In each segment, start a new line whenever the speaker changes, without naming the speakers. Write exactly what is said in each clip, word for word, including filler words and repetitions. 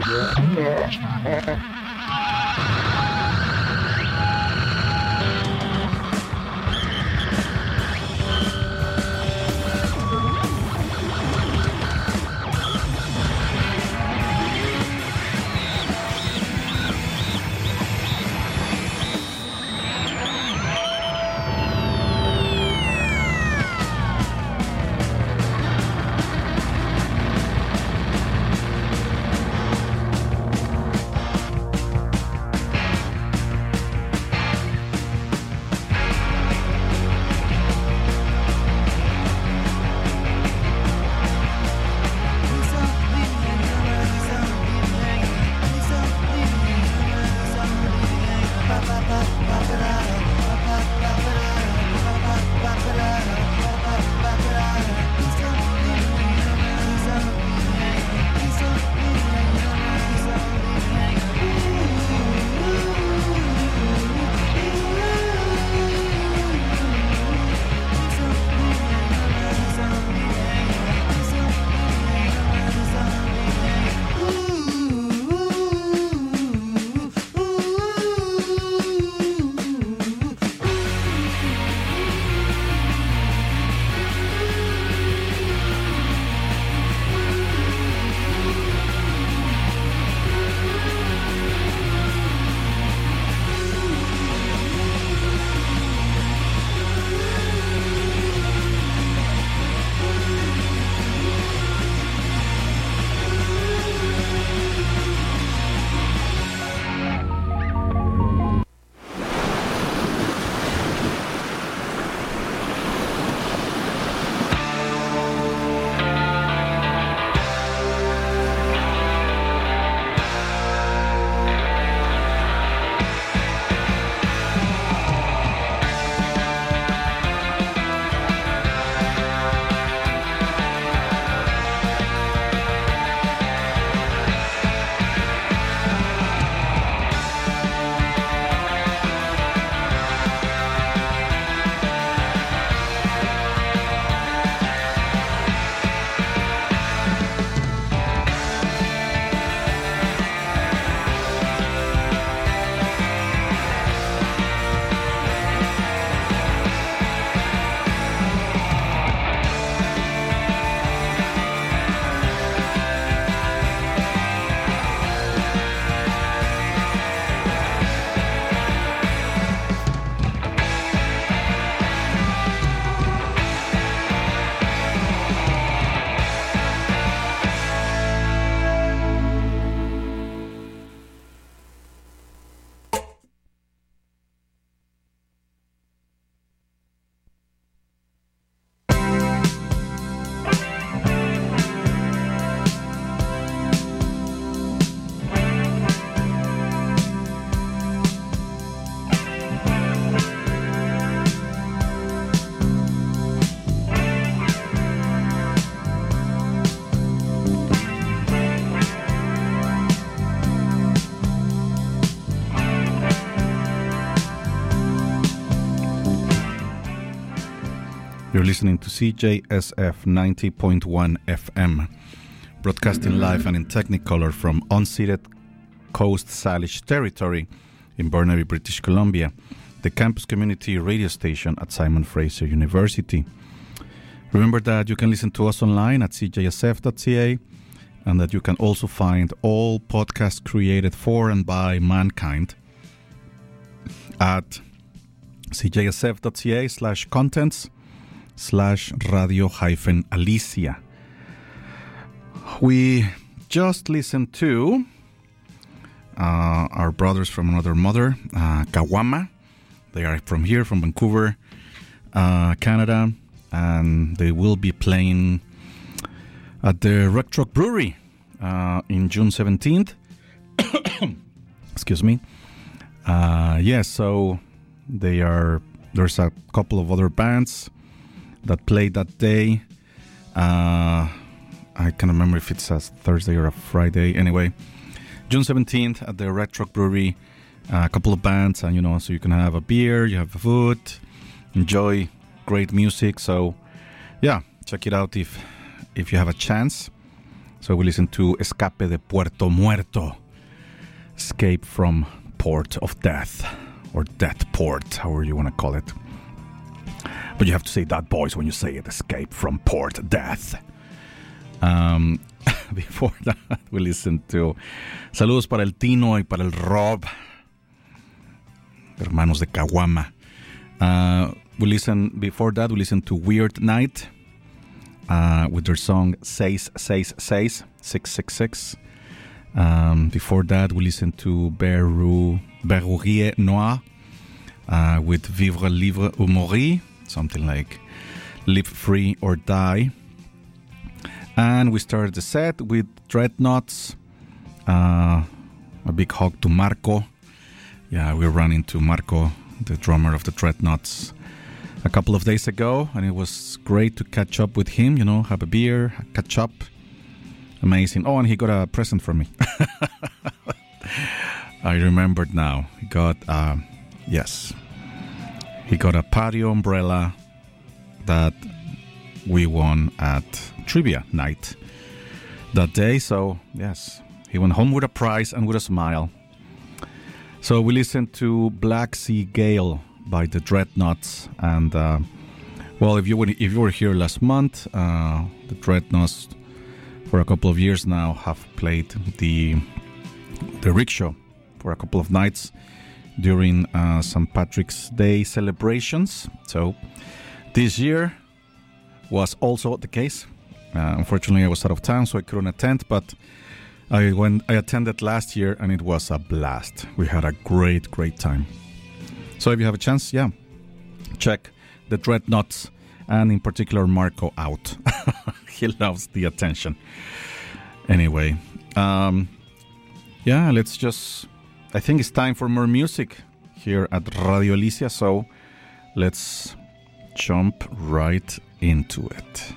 You're listening to C J S F ninety point one F M, broadcasting live and in Technicolor from unceded Coast Salish territory in Burnaby, British Columbia, the campus community radio station at Simon Fraser University. Remember that you can listen to us online at c j s f dot c a and that you can also find all podcasts created for and by mankind at c j s f dot c a slash contents slash radio hyphen Alicia. We just listened to uh, our brothers from another mother, uh, Kawama. They are from here, from Vancouver, uh, Canada, and they will be playing at the Red Truck Brewery uh, in June seventeenth. Excuse me. Uh, yes, yeah, so they are. There's a couple of other bands that played that day. Uh, I can't remember if it's a Thursday or a Friday. Anyway, June seventeenth at the Red Truck Brewery. Uh, a couple of bands, and you know, so you can have a beer, you have food, enjoy great music. So, yeah, check it out if if you have a chance. So we listen to Escape de Puerto Muerto, Escape from Port of Death, or Death Port, however you want to call it. But you have to say that voice when you say it, Escape from Port Death. Um, before that, we listen to Saludos para el Tino y para el Rob, hermanos de Caguama. Uh, we listen, before that, we listened to Weird Night uh, with their song Seis, Seis, Seis, six six six. Um, before that, we listened to Beru, Berrurie Noir uh, with Vivre, Livre ou Mourir, something like Live Free or Die. And we started the set with Dreadnoughts. Uh, a big hug to Marco. Yeah, we ran into Marco, the drummer of the Dreadnoughts, a couple of days ago, and it was great to catch up with him, you know, have a beer, catch up. Amazing. Oh, and he got a present from me. I remembered now. He got, uh, yes, he got a patio umbrella that we won at trivia night that day. So, yes, he went home with a prize and with a smile. So we listened to Black Sea Gale by the Dreadnoughts. And, uh, well, if you, were, if you were here last month, uh, the Dreadnoughts for a couple of years now have played the the rickshaw for a couple of nights during uh, Saint Patrick's Day celebrations. So this year was also the case. Uh, unfortunately, I was out of town, so I couldn't attend, but I went. I attended last year, and it was a blast. We had a great, great time. So if you have a chance, yeah, check the Dreadnoughts, and in particular Marco out. He loves the attention. Anyway, um, yeah, let's just... I think it's time for more music here at Radio Elysia, so let's jump right into it.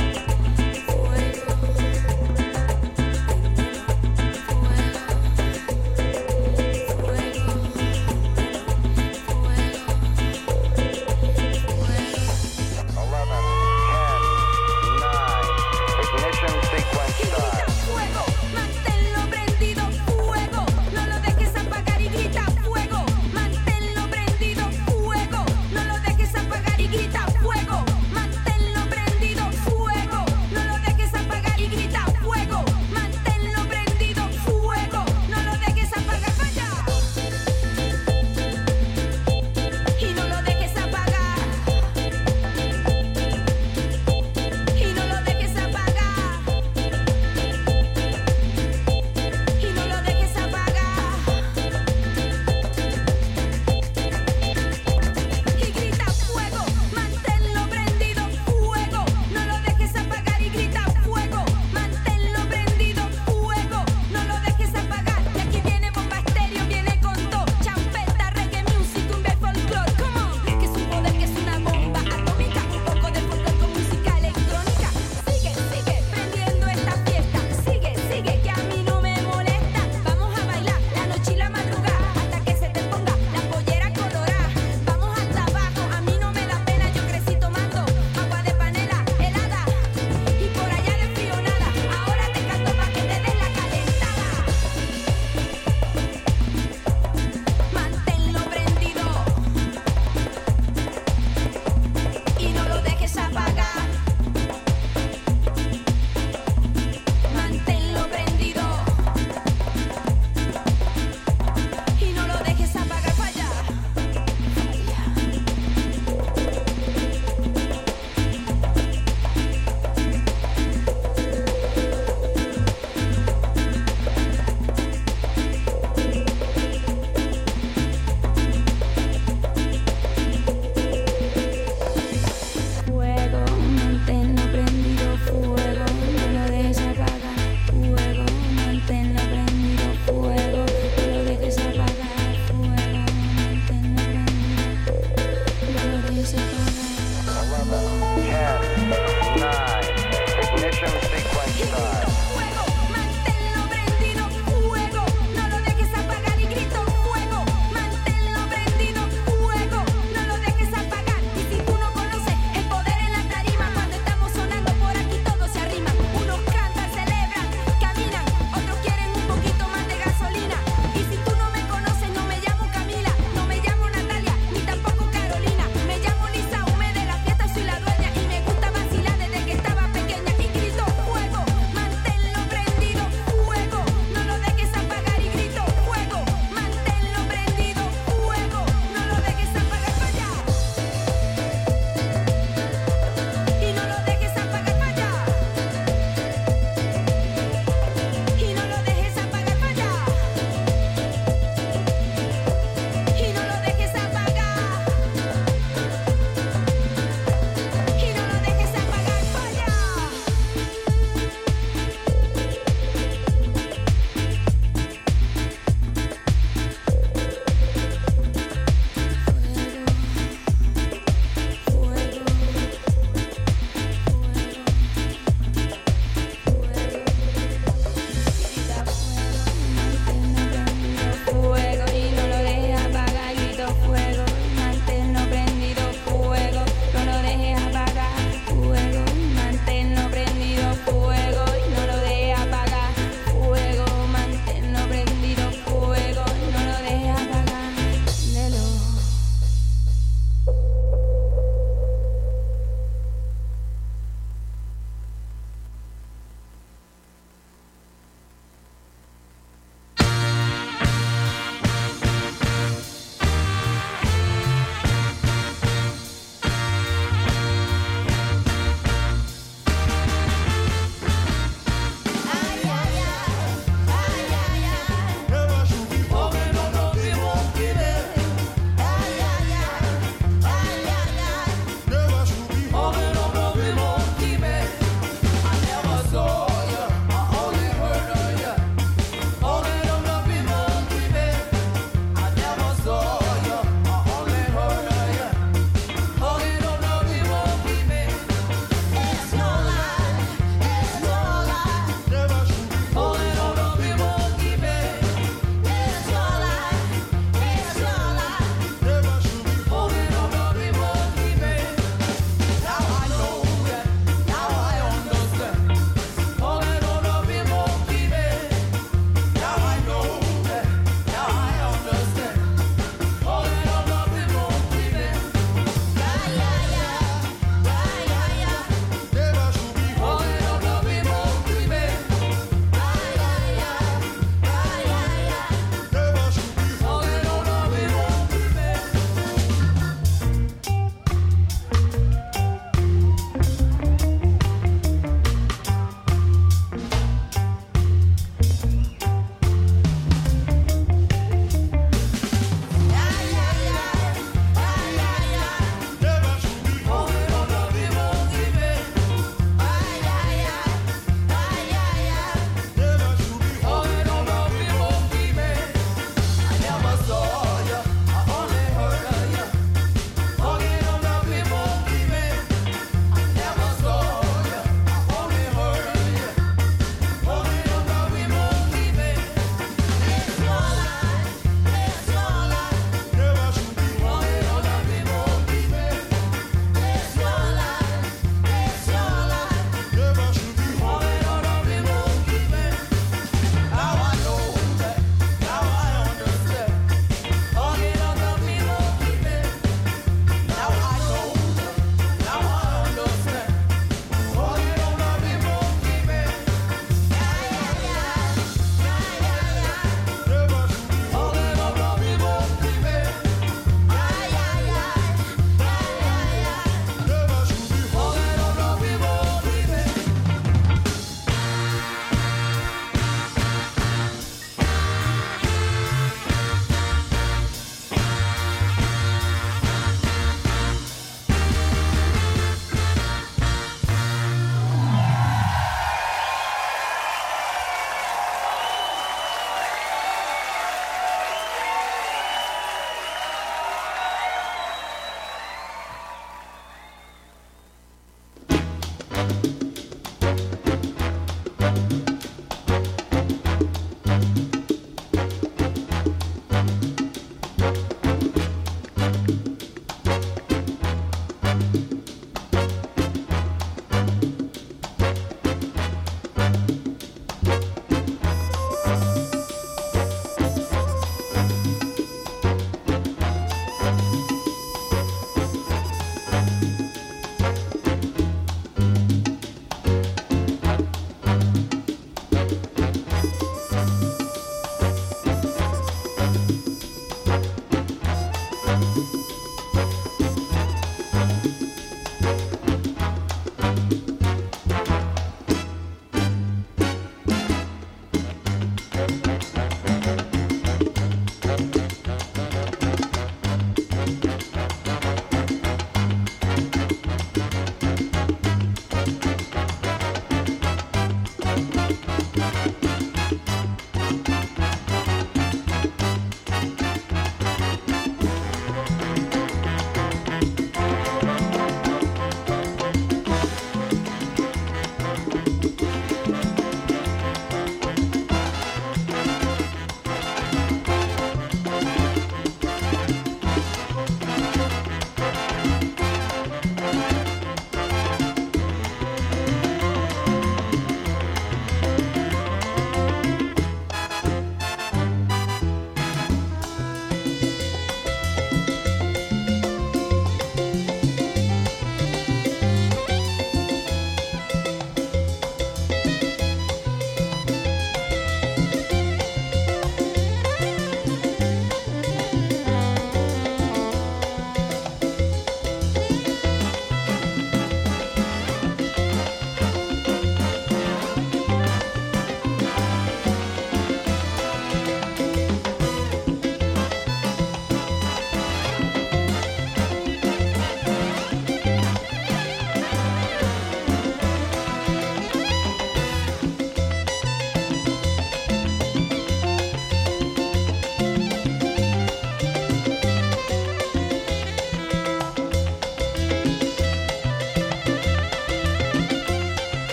Fuego.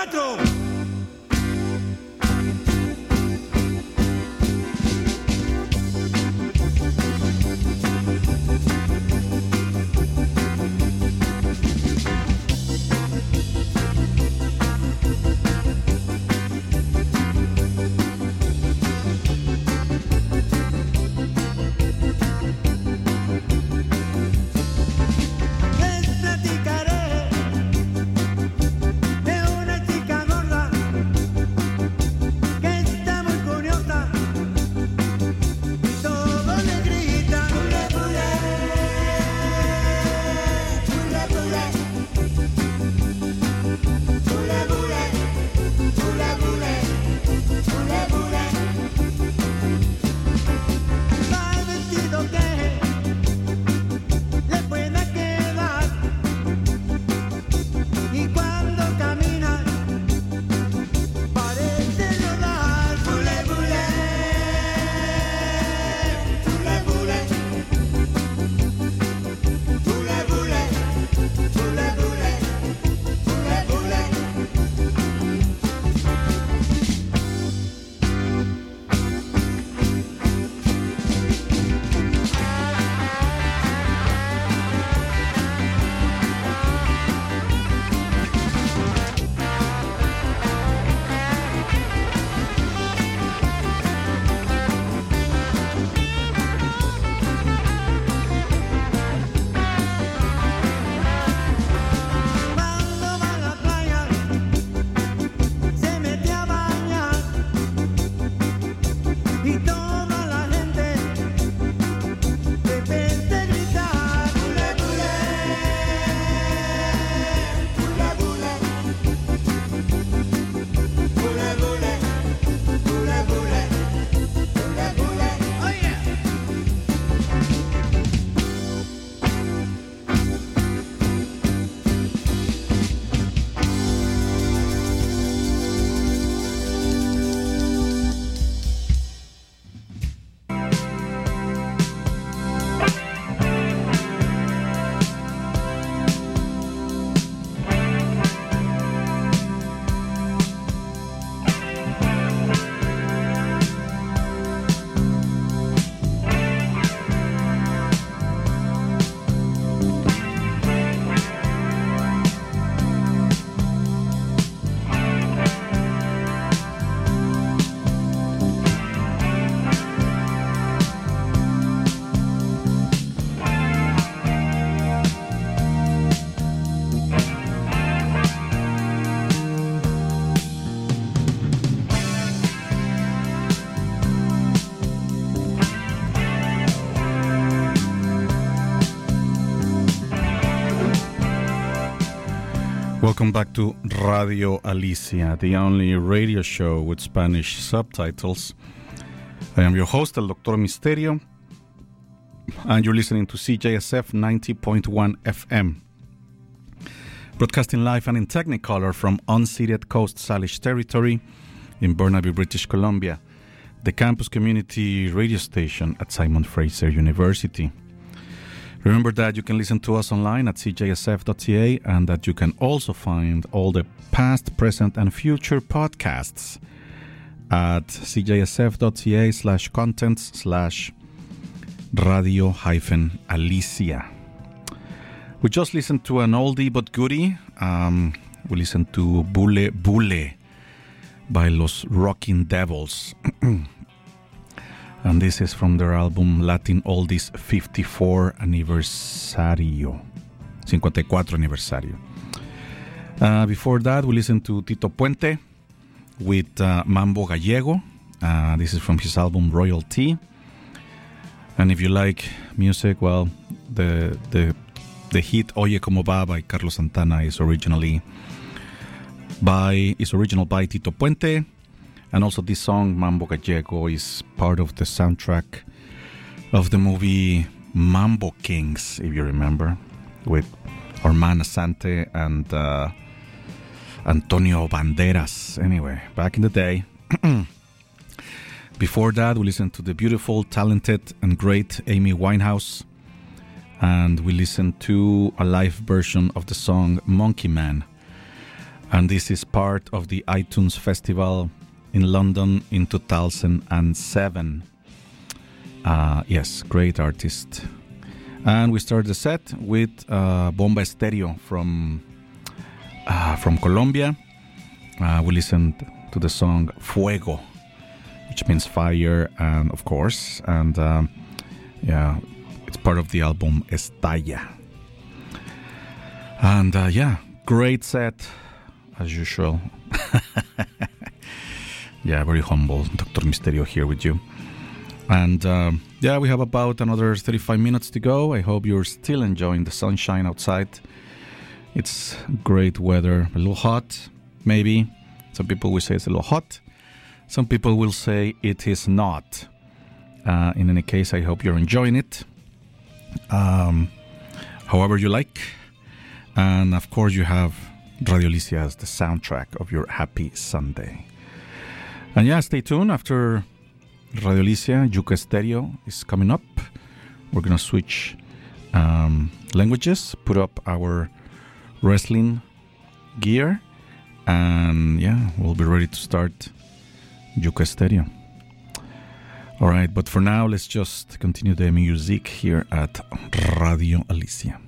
cuatro.
Welcome back to Radio Alicia, the only radio show with Spanish subtitles. I am your host, El Doctor Misterio, and you're listening to C J S F ninety point one F M. Broadcasting live and in Technicolor from unceded Coast Salish territory in Burnaby, British Columbia, the campus community radio station at Simon Fraser University. Remember that you can listen to us online at c j s f dot c a and that you can also find all the past, present, and future podcasts at c j s f dot c a slash contents slash radio hyphen Alicia. We just listened to an oldie but goodie. Um, we listened to Bule Bule by Los Rocking Devils. And this is from their album Latin Oldies fifty-four Aniversario. fifty-cuatro Aniversario. Uh, before that, we listened to Tito Puente with uh, Mambo Gallego. Uh, this is from his album Royalty. And if you like music, well, the the the hit Oye Como Va by Carlos Santana is originally by is original by Tito Puente. And also this song, Mambo Gallego, is part of the soundtrack of the movie Mambo Kings, if you remember, with Orman Asante and uh, Antonio Banderas. Anyway, back in the day. Before that, we listened to the beautiful, talented, and great Amy Winehouse. And we listened to a live version of the song Monkey Man And this is part of the iTunes Festival in London in two thousand seven. Uh, yes, great artist. And we start the set with uh, Bomba Estéreo from uh, from Colombia. Uh, we listened to the song Fuego, which means fire, and of course, and um, yeah, it's part of the album Estalla. And uh, yeah, great set as usual. Yeah, very humble Doctor Misterio here with you. And um, yeah, we have about another thirty-five minutes to go. I hope you're still enjoying the sunshine outside. It's great weather, a little hot, maybe. Some people will say it's a little hot. Some people will say it is not. Uh, in any case, I hope you're enjoying it. Um, however you like. And of course, you have Radio Alicia as the soundtrack of your happy Sunday. And yeah, stay tuned. After Radio Alicia, Yuca Estéreo is coming up. We're going to switch um, languages, put up our wrestling gear, and yeah, we'll be ready to start Yuca Estéreo. All right, but for now, let's just continue the music here at Radio Alicia.